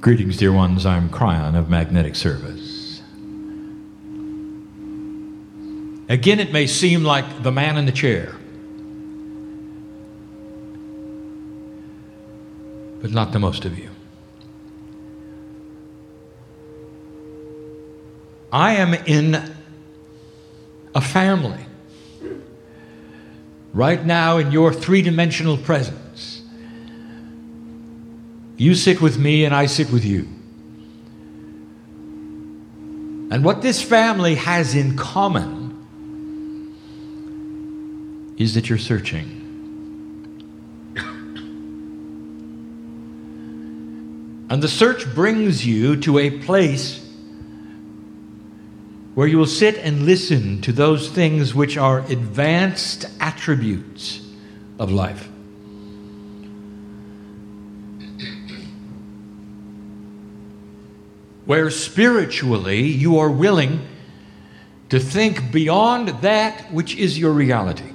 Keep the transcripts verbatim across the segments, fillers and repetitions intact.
Greetings, dear ones. I'm Cryon of Magnetic Service. Again, it may seem like the man in the chair, but not to most of you. I am in a family right now in your three-dimensional presence. You sit with me and I sit with you. And what this family has in common is that you're searching. And the search brings you to a place where you will sit and listen to those things which are advanced attributes of life. Where spiritually you are willing to think beyond that which is your reality.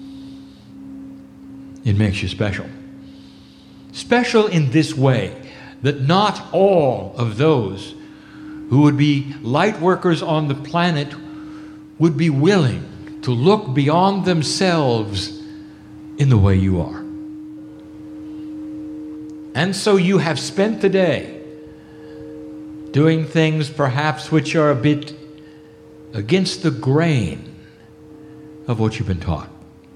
It makes you special. Special in this way, that not all of those who would be light workers on the planet would be willing to look beyond themselves in the way you are. And so you have spent the day doing things perhaps which are a bit against the grain of what you've been taught.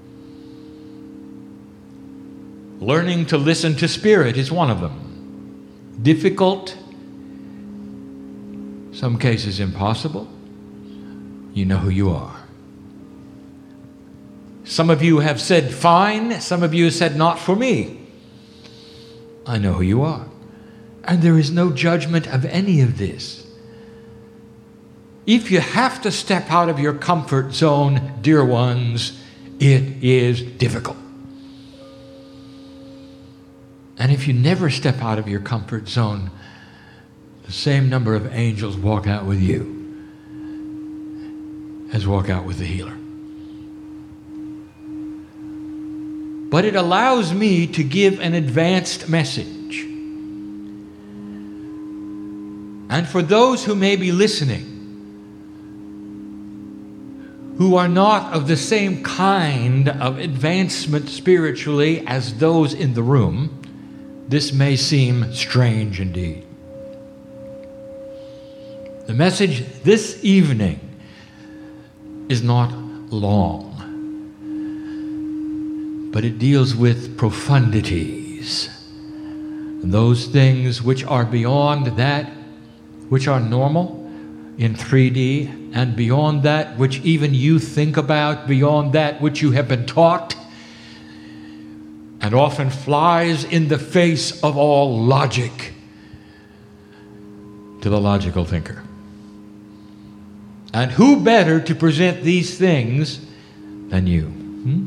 Learning to listen to spirit is one of them. Difficult, some cases impossible. You know who you are. Some of you have said fine, some of you have said not for me. I know who you are. And there is no judgment of any of this. If you have to step out of your comfort zone, dear ones, it is difficult. And if you never step out of your comfort zone, the same number of angels walk out with you as walk out with the healer. But it allows me to give an advanced message. And for those who may be listening, who are not of the same kind of advancement spiritually as those in the room, this may seem strange indeed. The message this evening is not long, but it deals with profundities, those things which are beyond that which are normal in three D, and beyond that which even you think about, beyond that which you have been taught, and often flies in the face of all logic to the logical thinker. And who better to present these things than you? Hmm?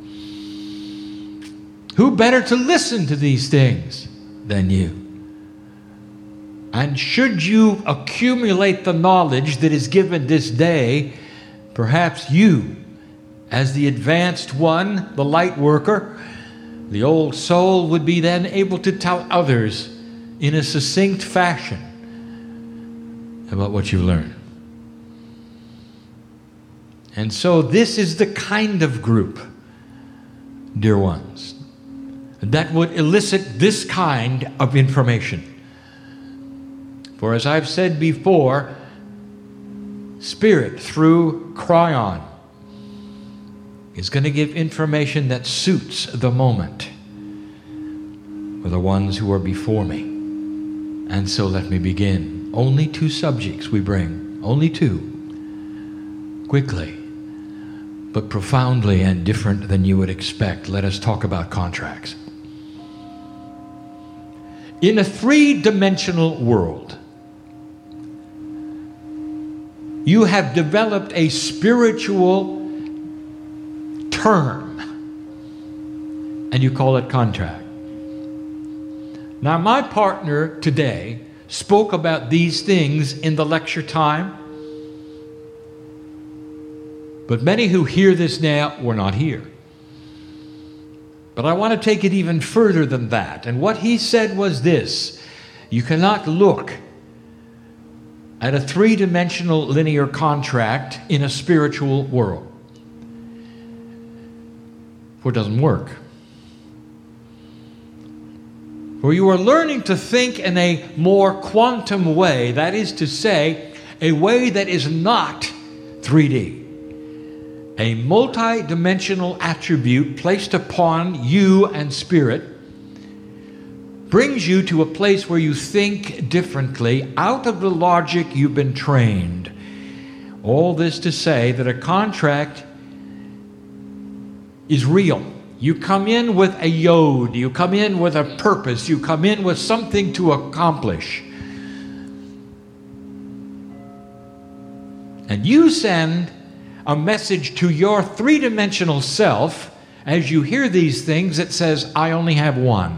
Who better to listen to these things than you? And should you accumulate the knowledge that is given this day, perhaps you, as the advanced one, the light worker, the old soul, would be then able to tell others in a succinct fashion about what you've learned. And so this is the kind of group, dear ones, that would elicit this kind of information. For as I've said before, Spirit through Cryon is going to give information that suits the moment for the ones who are before me. And so let me begin. Only two subjects we bring, only two, quickly, but profoundly and different than you would expect. Let us talk about contracts. In a three-dimensional world, you have developed a spiritual term, and you call it contract. Now, my partner today spoke about these things in the lecture time, but many who hear this now were not here. But I want to take it even further than that. And what he said was this: You cannot look at a three-dimensional linear contract in a spiritual world, for it doesn't work. For you are learning to think in a more quantum way, that is to say, a way that is not three D. A multi-dimensional attribute placed upon you and spirit brings you to a place where you think differently out of the logic you've been trained. All this to say that a contract is real. You come in with a yod, you come in with a purpose, you come in with something to accomplish. And you send a message to your three-dimensional self as you hear these things that says, I only have one.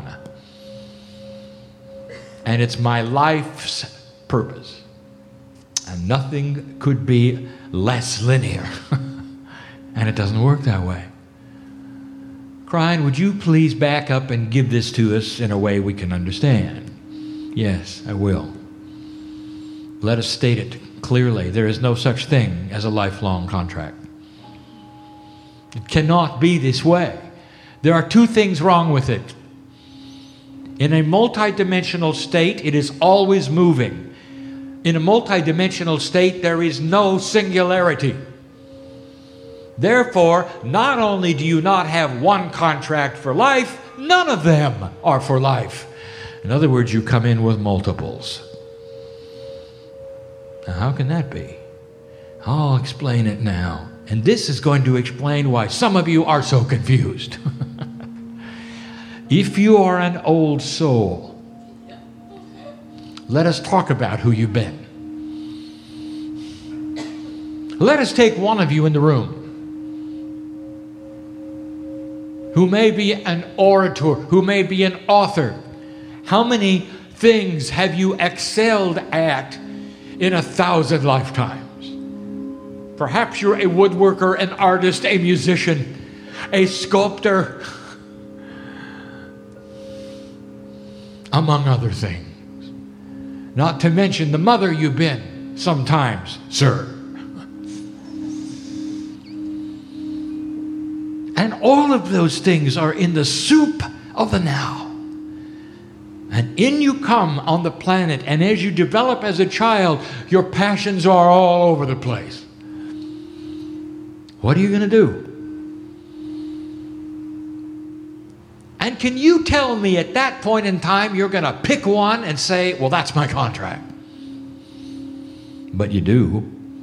And it's my life's purpose. And nothing could be less linear. And it doesn't work that way. Klein, would you please back up and give this to us in a way we can understand? Yes, I will. Let us state it clearly. There is no such thing as a lifelong contract. It cannot be this way. There are two things wrong with it. In a multidimensional state, it is always moving. In a multidimensional state, there is no singularity. Therefore, not only do you not have one contract for life, none of them are for life. In other words, you come in with multiples. Now, how can that be? I'll explain it now. And this is going to explain why some of you are so confused. If you are an old soul, let us talk about who you've been. Let us take one of you in the room who may be an orator, who may be an author. How many things have you excelled at in a thousand lifetimes? Perhaps you're a woodworker, an artist, a musician, a sculptor, among other things. Not to mention the mother you've been sometimes, sir. And all of those things are in the soup of the now. And in you come on the planet, and as you develop as a child, your passions are all over the place. What are you going to do? And can you tell me at that point in time you're going to pick one and say, well, that's my contract? But you do.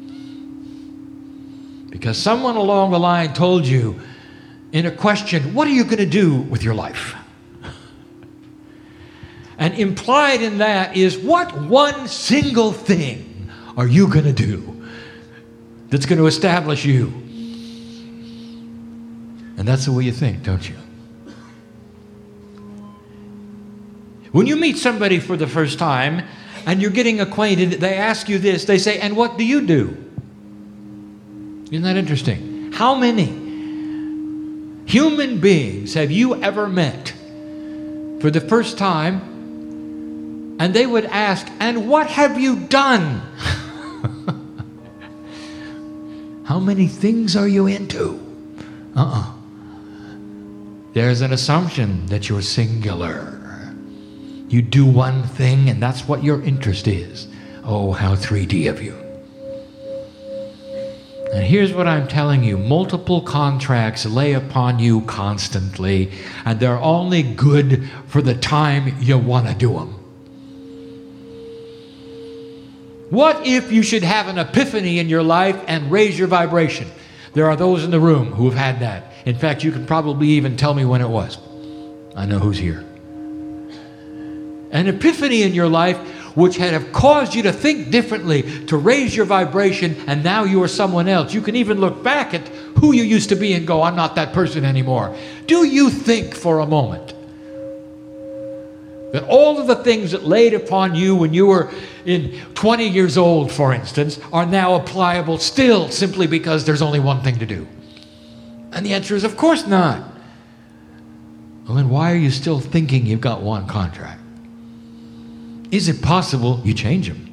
Because someone along the line told you in a question, what are you going to do with your life? And implied in that is, what one single thing are you going to do that's going to establish you? And that's the way you think, don't you? When you meet somebody for the first time and you're getting acquainted, they ask you this. They say, and what do you do? Isn't that interesting? How many human beings have you ever met for the first time and they would ask, and what have you done? How many things are you into? Uh-uh. There's an assumption that you're singular. You do one thing and that's what your interest is. Oh, how three D of you. And here's what I'm telling you. Multiple contracts lay upon you constantly, and they're only good for the time you want to do them. What if you should have an epiphany in your life and raise your vibration? There are those in the room who have had that. In fact, you can probably even tell me when it was. I know who's here. An epiphany in your life which had have caused you to think differently, to raise your vibration, and now you are someone else. You can even look back at who you used to be and go, I'm not that person anymore. Do you think for a moment that all of the things that laid upon you when you were in twenty years old, for instance, are now applicable still simply because there's only one thing to do? And the answer is, of course not. Well, then why are you still thinking you've got one contract? Is it possible you change them?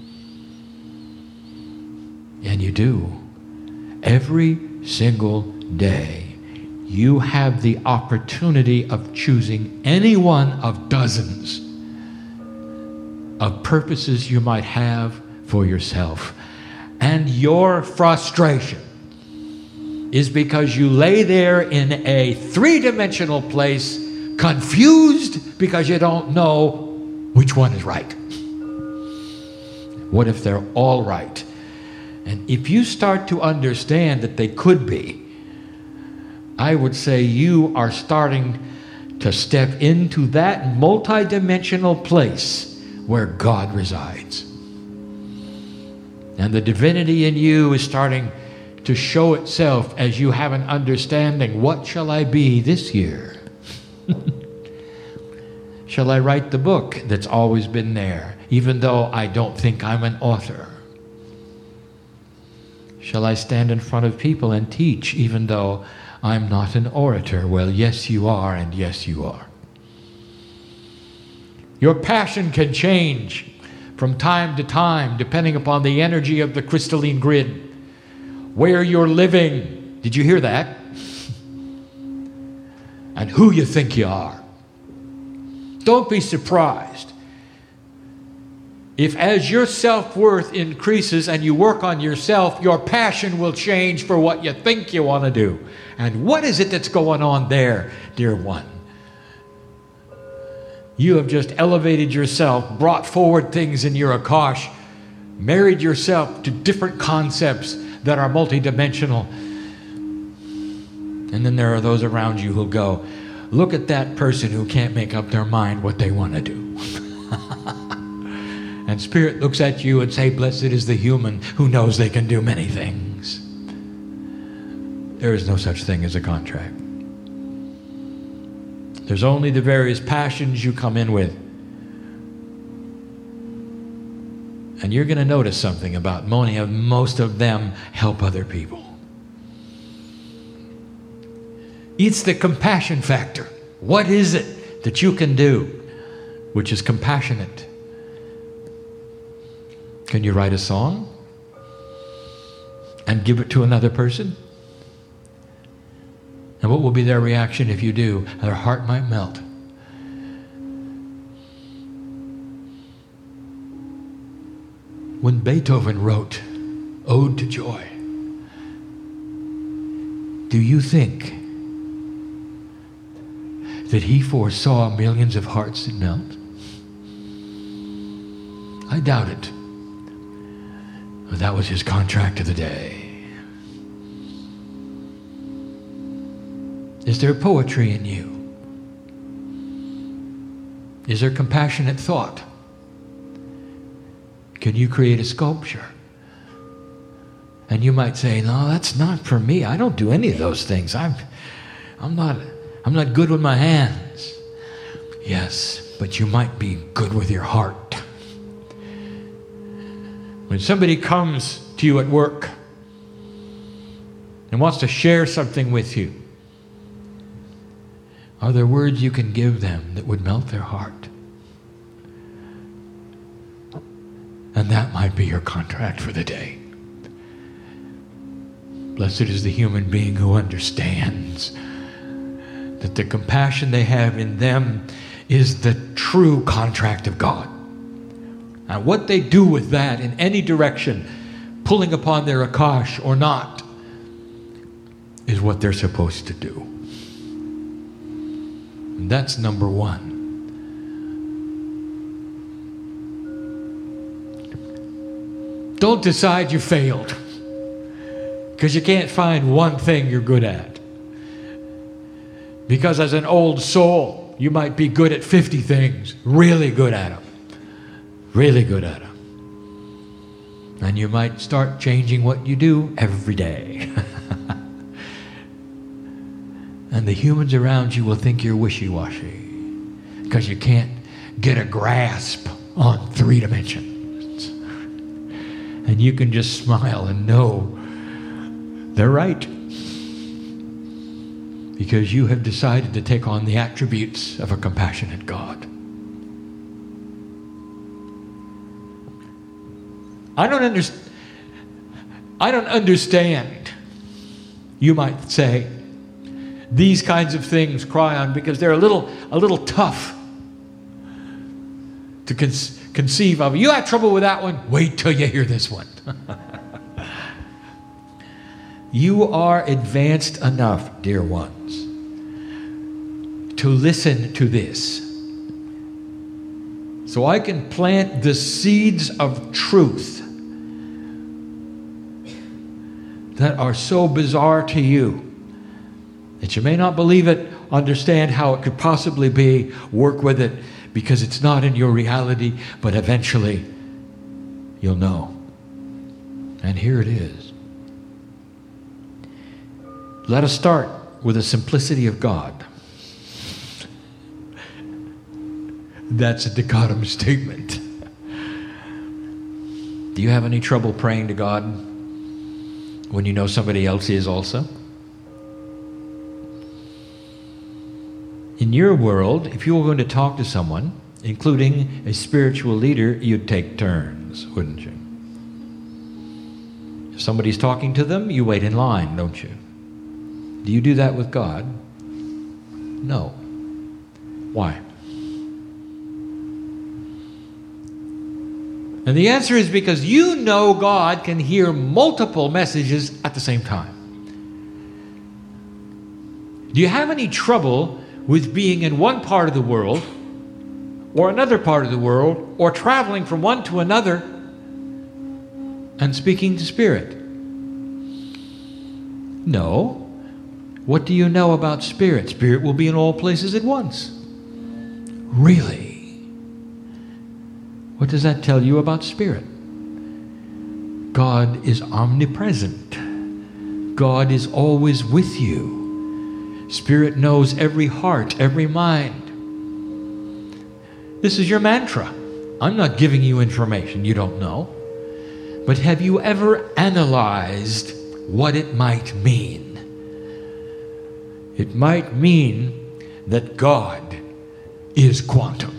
And you do. Every single day, you have the opportunity of choosing any one of dozens of purposes you might have for yourself. And your frustration is because you lay there in a three-dimensional place, confused because you don't know which one is right. What if they're all right? And if you start to understand that they could be, I would say you are starting to step into that multidimensional place where God resides. And the divinity in you is starting to show itself as you have an understanding. What shall I be this year? Shall I write the book that's always been there, even though I don't think I'm an author? Shall I stand in front of people and teach, even though I'm not an orator? Well, yes, you are, and yes, you are. Your passion can change from time to time, depending upon the energy of the crystalline grid, where you're living. Did you hear that? And who you think you are. Don't be surprised if, as your self-worth increases and you work on yourself, your passion will change for what you think you want to do. And what is it that's going on there, dear one? You have just elevated yourself, brought forward things in your Akash, married yourself to different concepts that are multidimensional. And then there are those around you who'll go, look at that person who can't make up their mind what they want to do. And Spirit looks at you and say, blessed is the human who knows they can do many things. There is no such thing as a contract. There's only the various passions you come in with. And you're going to notice something about many of most of them help other people. It's the compassion factor. What is it that you can do which is compassionate? Can you write a song and give it to another person? And what will be their reaction if you do? Their heart might melt. When Beethoven wrote Ode to Joy, do you think that he foresaw millions of hearts that melt? I doubt it. But that was his contract of the day. Is there poetry in you? Is there compassionate thought? Can you create a sculpture? And you might say, no, that's not for me. I don't do any of those things. I'm, I'm not, I'm not good with my hands. Yes, but you might be good with your heart. When somebody comes to you at work and wants to share something with you, are there words you can give them that would melt their heart? And that might be your contract for the day. Blessed is the human being who understands that the compassion they have in them is the true contract of God. And what they do with that in any direction, pulling upon their Akash or not, is what they're supposed to do. And that's number one. Don't decide you failed because you can't find one thing you're good at. Because as an old soul, you might be good at fifty things, really good at them. Really good at them. And you might start changing what you do every day. And the humans around you will think you're wishy-washy because you can't get a grasp on three dimensions. And you can just smile and know they're right. Because you have decided to take on the attributes of a compassionate God. I don't understand. I don't understand, you might say, these kinds of things, Cryon, because they're a little, a little tough to con- conceive of. You have trouble with that one? Wait till you hear this one. You are advanced enough, dear ones, to listen to this. So I can plant the seeds of truth that are so bizarre to you that you may not believe it, understand how it could possibly be, work with it, because it's not in your reality, but eventually you'll know. And here it is. Let us start with the simplicity of God. That's a dichotomous statement. Do you have any trouble praying to God when you know somebody else is also? In your world, if you were going to talk to someone, including a spiritual leader, you'd take turns, wouldn't you? If somebody's talking to them, you wait in line, don't you? Do you do that with God? No. Why? And the answer is because you know God can hear multiple messages at the same time. Do you have any trouble with being in one part of the world or another part of the world or traveling from one to another and speaking to Spirit? No. What do you know about Spirit? Spirit will be in all places at once. Really? What does that tell you about Spirit? God is omnipresent. God is always with you. Spirit knows every heart, every mind. This is your mantra. I'm not giving you information you don't know. But have you ever analyzed what it might mean? It might mean that God is quantum.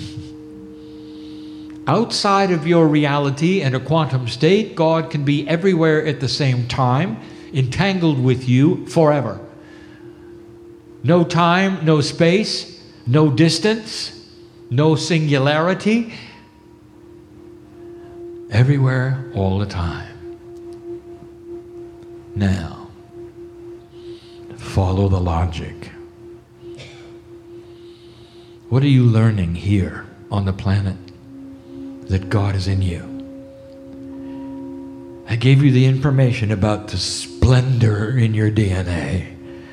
Outside of your reality and a quantum state, God can be everywhere at the same time, entangled with you forever. No time, no space, no distance, no singularity. Everywhere, all the time. Now, follow the logic. What are you learning here on the planet? That God is in you. I gave you the information about the splendor in your D N A.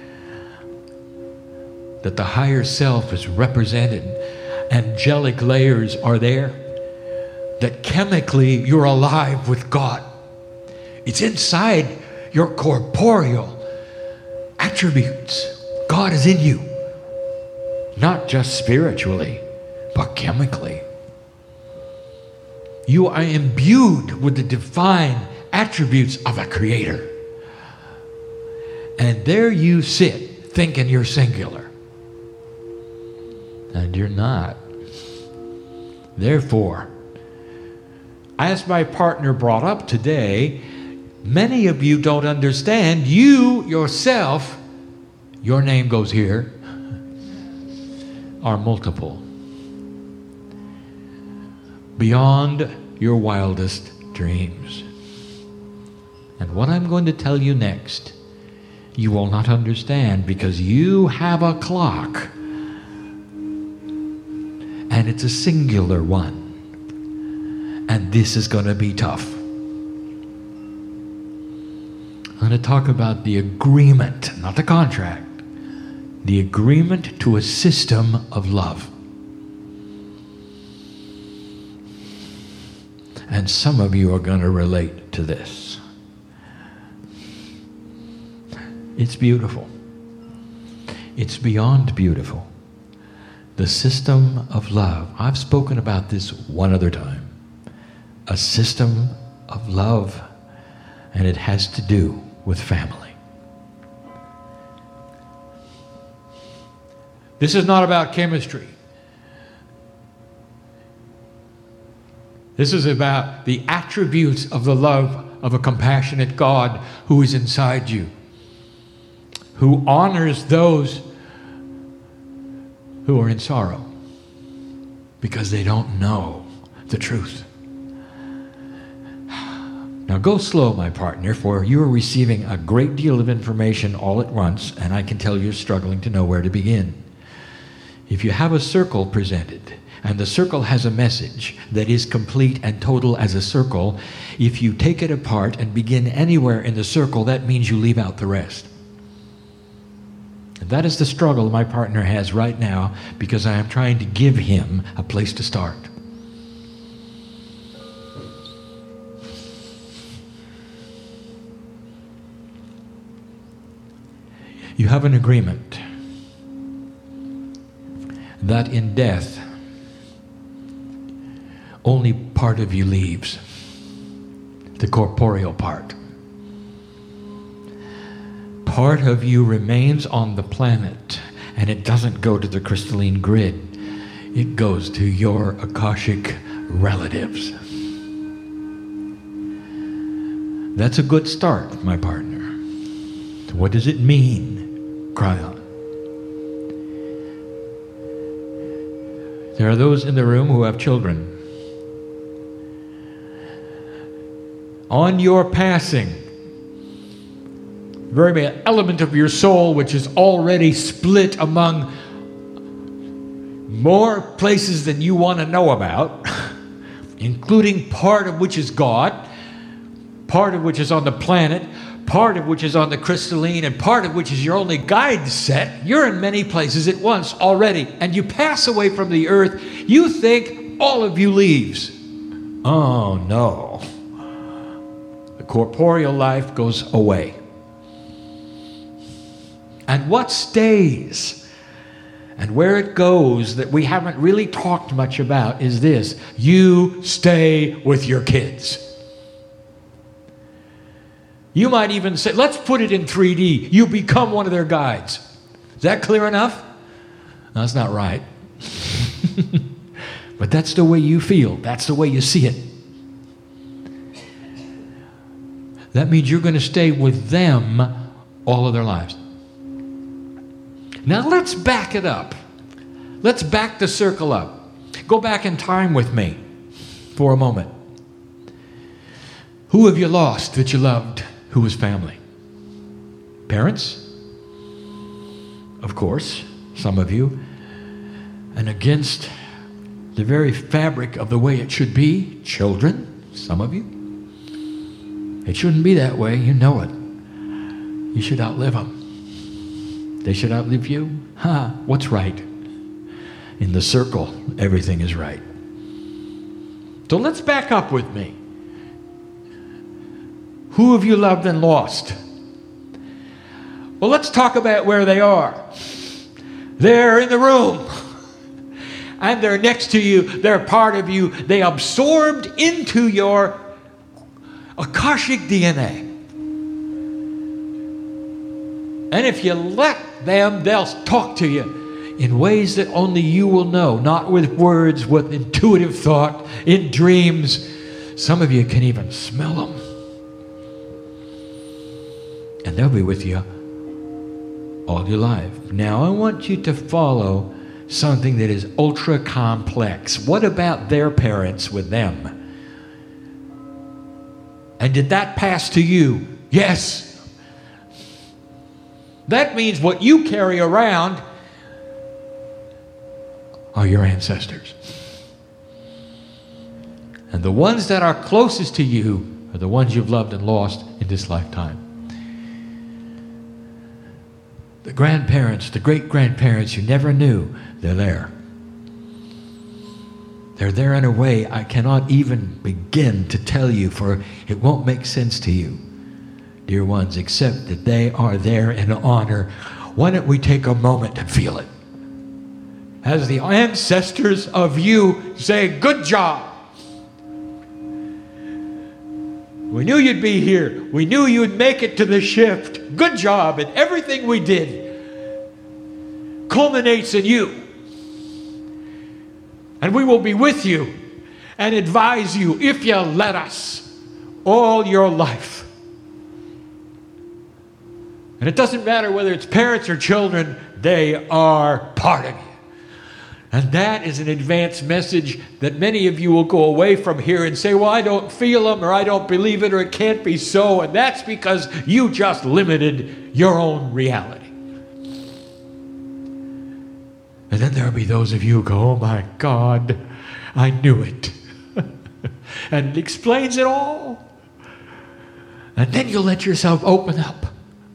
That the higher self is represented. Angelic layers are there. That chemically you're alive with God. It's inside your corporeal attributes. God is in you. Not just spiritually, but chemically. You are imbued with the divine attributes of a creator. And there you sit thinking you're singular. And you're not. Therefore, as my partner brought up today, many of you don't understand you yourself, your name goes here, are multiple. Beyond your wildest dreams. And what I'm going to tell you next, you will not understand because you have a clock. And it's a singular one. And this is going to be tough. I'm going to talk about the agreement, not the contract. The agreement to a system of love. And some of you are going to relate to this. It's beautiful. It's beyond beautiful. The system of love. I've spoken about this one other time. A system of love, and it has to do with family. This is not about chemistry. This is about the attributes of the love of a compassionate God who is inside you, who honors those who are in sorrow because they don't know the truth. Now go slow, my partner, for you are receiving a great deal of information all at once, and I can tell you're struggling to know where to begin. If you have a circle presented, and the circle has a message that is complete and total as a circle, if you take it apart and begin anywhere in the circle, that means you leave out the rest. And that is the struggle my partner has right now, because I am trying to give him a place to start. You have an agreement that in death, only part of you leaves, the corporeal part. Part of you remains on the planet, and it doesn't go to the crystalline grid. It goes to your Akashic relatives. That's a good start, my partner. What does it mean, Kryon? There are those in the room who have children. On your passing, very element of your soul which is already split among more places than you want to know about, including part of which is God, part of which is on the planet, part of which is on the crystalline, and part of which is your only guide set. You're in many places at once already, and you pass away from the earth. You think all of you leaves. Oh no. The corporeal life goes away. And what stays and where it goes that we haven't really talked much about is this: you stay with your kids. You might even say, let's put it in three D. You become one of their guides. Is that clear enough? No, that's not right. But that's the way you feel. That's the way you see it. That means you're going to stay with them all of their lives. Now let's back it up. Let's back the circle up. Go back in time with me for a moment. Who have you lost that you loved who was family? Parents? Of course, some of you. And against the very fabric of the way it should be, children, some of you. It shouldn't be that way, you know it. You should outlive them. They should outlive you. Ha, huh, what's right? In the circle, everything is right. So let's back up with me. Who have you loved and lost? Well, let's talk about where they are. They're in the room. And they're next to you. They're part of you. They absorbed into your Akashic D N A. And if you let them, they'll talk to you in ways that only you will know. Not with words, with intuitive thought, in dreams. Some of you can even smell them. And they'll be with you all your life. Now, I want you to follow something that is ultra complex. What about their parents with them? And did that pass to you? Yes. That means what you carry around are your ancestors. And the ones that are closest to you are the ones you've loved and lost in this lifetime. The grandparents, the great-grandparents you never knew, they're there. They're there in a way I cannot even begin to tell you, for it won't make sense to you, dear ones, except that they are there in honor. Why don't we take a moment and feel it? As the ancestors of you say, good job. We knew you'd be here. We knew you'd make it to the shift. Good job. And everything we did culminates in you. And we will be with you. and advise you, if you let us, all your life. And it doesn't matter whether it's parents or children, they are part of you. And that is an advanced message that many of you will go away from here and say, well, I don't feel them, or I don't believe it, or it can't be so. And that's because you just limited your own reality. And then there will be those of you who go, oh my God, I knew it. And it explains it all. And then you'll let yourself open up.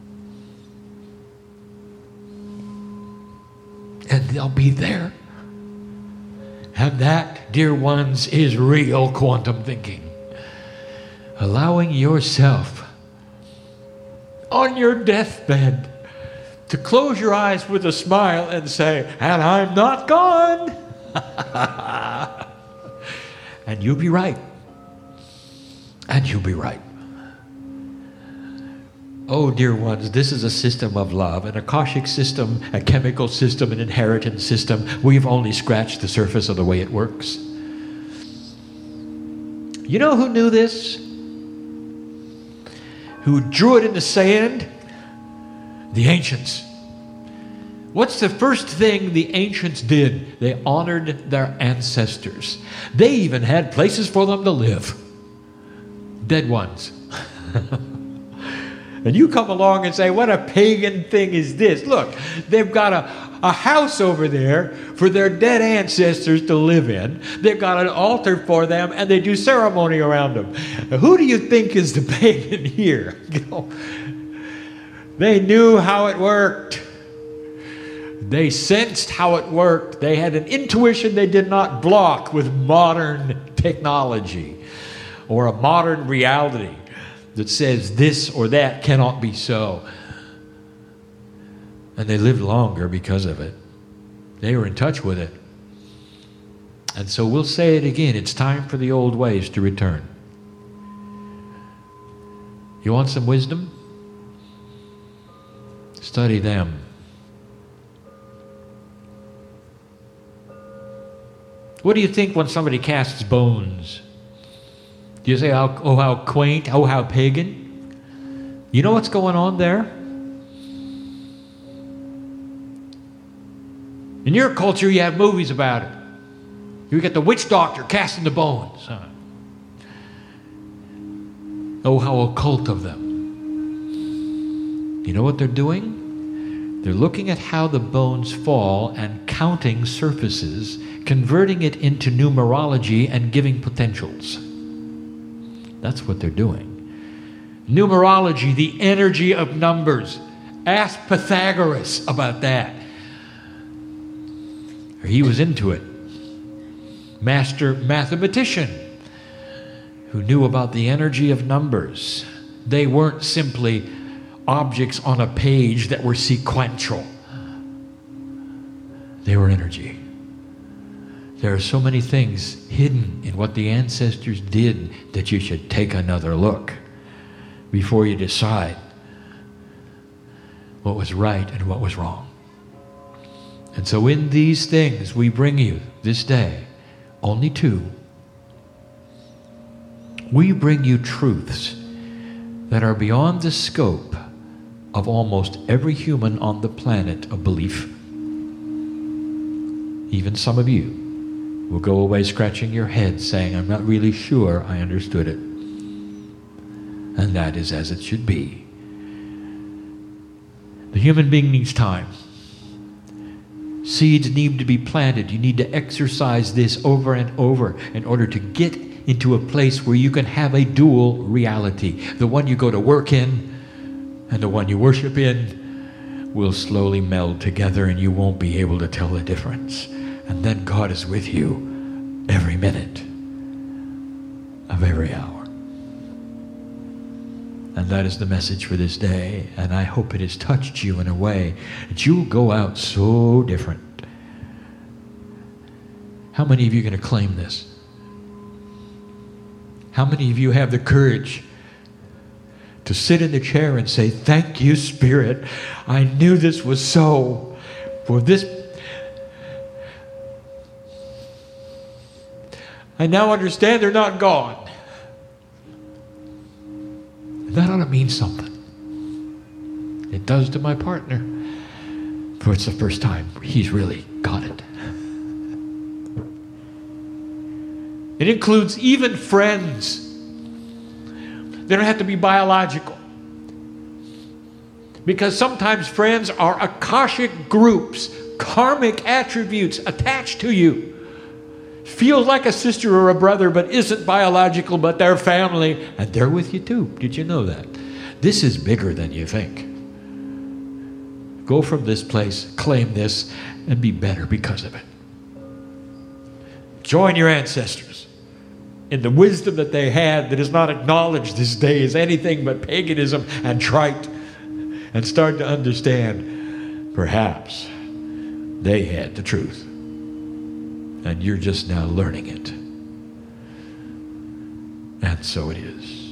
And they'll be there. And that, dear ones, is real quantum thinking. Allowing yourself on your deathbed to close your eyes with a smile and say, and I'm not gone. And you'll be right. And you'll be right. Oh, dear ones, this is a system of love, an Akashic system, a chemical system, an inheritance system. We've only scratched the surface of the way it works. You know who knew this? Who drew it in the sand? The ancients. What's the first thing the ancients did? They honored their ancestors. They even had places for them to live. Dead ones. And you come along and say, what a pagan thing is this? Look, they've got a, a house over there for their dead ancestors to live in. They've got an altar for them, and they do ceremony around them. Who do you think is the pagan here? You know, they knew how it worked. They sensed how it worked. They had an intuition they did not block with modern technology or a modern reality that says this or that cannot be so. And they lived longer because of it. They were in touch with it. And so we'll say it again. It's time for the old ways to return. You want some wisdom? Study them. What do you think when somebody casts bones? Do you say, oh, oh, how quaint, oh, how pagan? You know what's going on there? In your culture, you have movies about it. You get the witch doctor casting the bones. Huh? Oh, how occult of them. You know what they're doing? They're looking at how the bones fall and counting surfaces, converting it into numerology and giving potentials. That's what they're doing. Numerology, the energy of numbers. Ask Pythagoras about that. He was into it. Master mathematician who knew about the energy of numbers. They weren't simply objects on a page that were sequential. They were energy. There are so many things hidden in what the ancestors did that you should take another look before you decide what was right and what was wrong. And so in these things we bring you this day, only two. We bring you truths that are beyond the scope of almost every human on the planet of belief. Even some of you will go away scratching your head saying, I'm not really sure I understood it. And that is as it should be. The human being needs time. Seeds need to be planted. You need to exercise this over and over in order to get into a place where you can have a dual reality. The one you go to work in and the one you worship in will slowly meld together, and you won't be able to tell the difference. And then God is with you every minute of every hour. And that is the message for this day. And I hope it has touched you in a way that you'll go out so different. How many of you are going to claim this? How many of you have the courage to sit in the chair and say, thank you, Spirit. I knew this was so. For this, I now understand they're not gone. That ought to mean something. It does to my partner. For it's the first time he's really got it. It includes even friends. They don't have to be biological. Because sometimes friends are Akashic groups, karmic attributes attached to you. Feels like a sister or a brother, but isn't biological, but they're family, and they're with you too. Did you know that? This is bigger than you think. Go from this place, claim this, and be better because of it. Join your ancestors in the wisdom that they had that is not acknowledged this day as anything but paganism and trite, and start to understand perhaps they had the truth. And you're just now learning it. And so it is.